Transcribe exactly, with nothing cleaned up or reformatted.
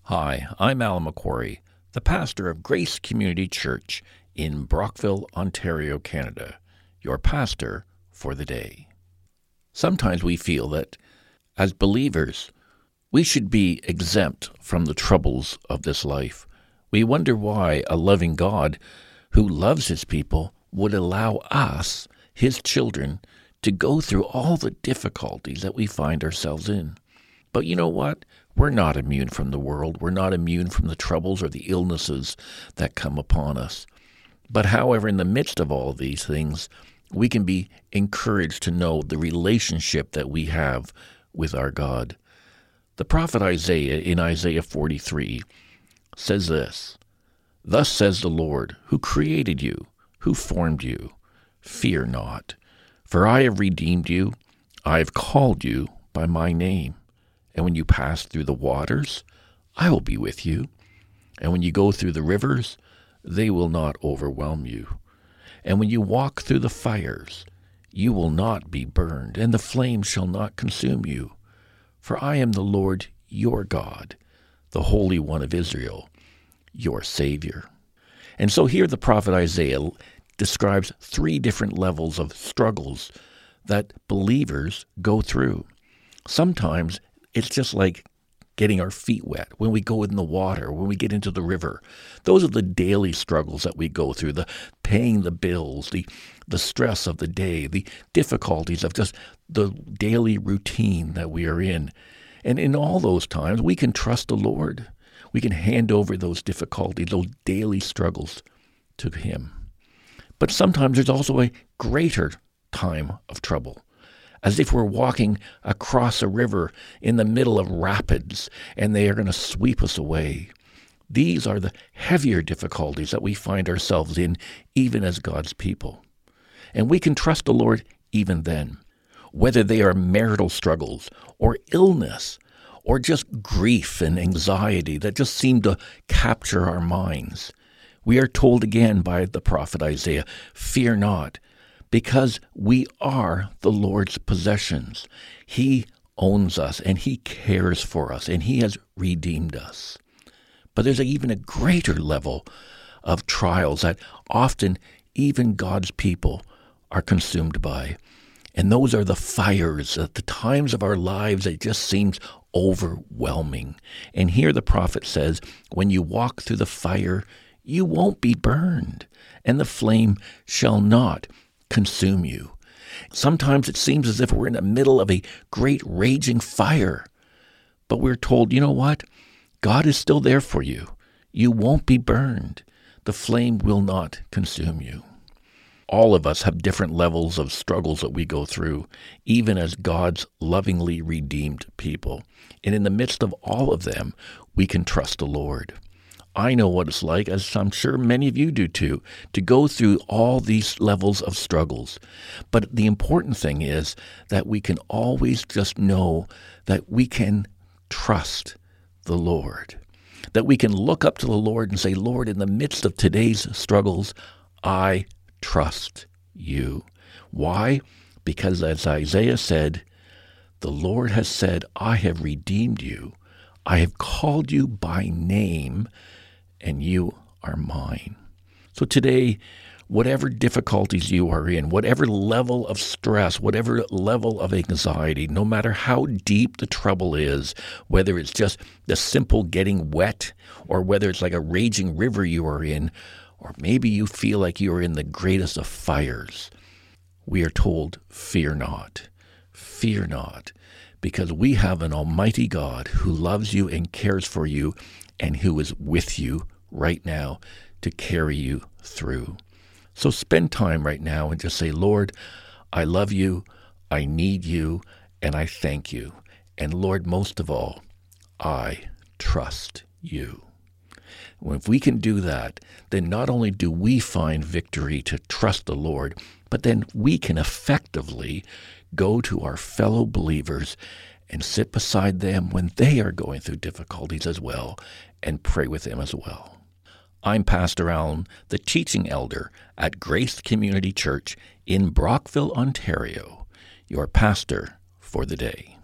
Hi, I'm Alan McQuarrie, the pastor of Grace Community Church in Brockville, Ontario, Canada, your pastor for the day. Sometimes we feel that, as believers, we should be exempt from the troubles of this life. We wonder why a loving God who loves his people would allow us, his children, to go through all the difficulties that we find ourselves in. But you know what? We're not immune from the world. We're not immune from the troubles or the illnesses that come upon us. But however, in the midst of all of these things, we can be encouraged to know the relationship that we have with our God. The prophet Isaiah in Isaiah forty-three says this, "Thus says the Lord, who created you, who formed you. Fear not, for I have redeemed you. I have called you by my name. And when you pass through the waters, I will be with you. And when you go through the rivers, they will not overwhelm you. And when you walk through the fires, you will not be burned, and the flames shall not consume you. For I am the Lord your God, the Holy One of Israel, your Savior." And so here the prophet Isaiah describes three different levels of struggles that believers go through. Sometimes it's just like getting our feet wet when we go in the water, when we get into the river. Those are the daily struggles that we go through, the paying the bills, the, the stress of the day, the difficulties of just the daily routine that we are in. And in all those times, we can trust the Lord. We can hand over those difficulties, those daily struggles to him. But sometimes there's also a greater time of trouble, as if we're walking across a river in the middle of rapids and they are going to sweep us away. These are the heavier difficulties that we find ourselves in, even as God's people. And we can trust the Lord even then, whether they are marital struggles or illness or just grief and anxiety that just seem to capture our minds. We are told again by the prophet Isaiah, "Fear not, because we are the Lord's possessions. He owns us, and he cares for us, and he has redeemed us." But there's even a greater level of trials that often even God's people are consumed by. And those are the fires at the times of our lives that just seems overwhelming. And here the prophet says, when you walk through the fire, you won't be burned, and the flame shall not consume you. Sometimes it seems as if we're in the middle of a great raging fire, but we're told, you know what? God is still there for you. You won't be burned. The flame will not consume you. All of us have different levels of struggles that we go through, even as God's lovingly redeemed people. And in the midst of all of them, we can trust the Lord. I know what it's like, as I'm sure many of you do too, to go through all these levels of struggles. But the important thing is that we can always just know that we can trust the Lord, that we can look up to the Lord and say, "Lord, in the midst of today's struggles, I trust you." Why? Because as Isaiah said, the Lord has said, "I have redeemed you. I have called you by name, and you are mine." So today, whatever difficulties you are in, whatever level of stress, whatever level of anxiety, no matter how deep the trouble is, whether it's just the simple getting wet, or whether it's like a raging river you are in, or maybe you feel like you are in the greatest of fires, we are told, fear not, fear not, because we have an almighty God who loves you and cares for you, and who is with you right now to carry you through. So spend time right now and just say, "Lord, I love you, I need you, and I thank you. And Lord, most of all, I trust you." Well, if we can do that, then not only do we find victory to trust the Lord, but then we can effectively go to our fellow believers and sit beside them when they are going through difficulties as well, and pray with them as well. I'm Pastor Alan, the teaching elder at Grace Community Church in Brockville, Ontario, your pastor for the day.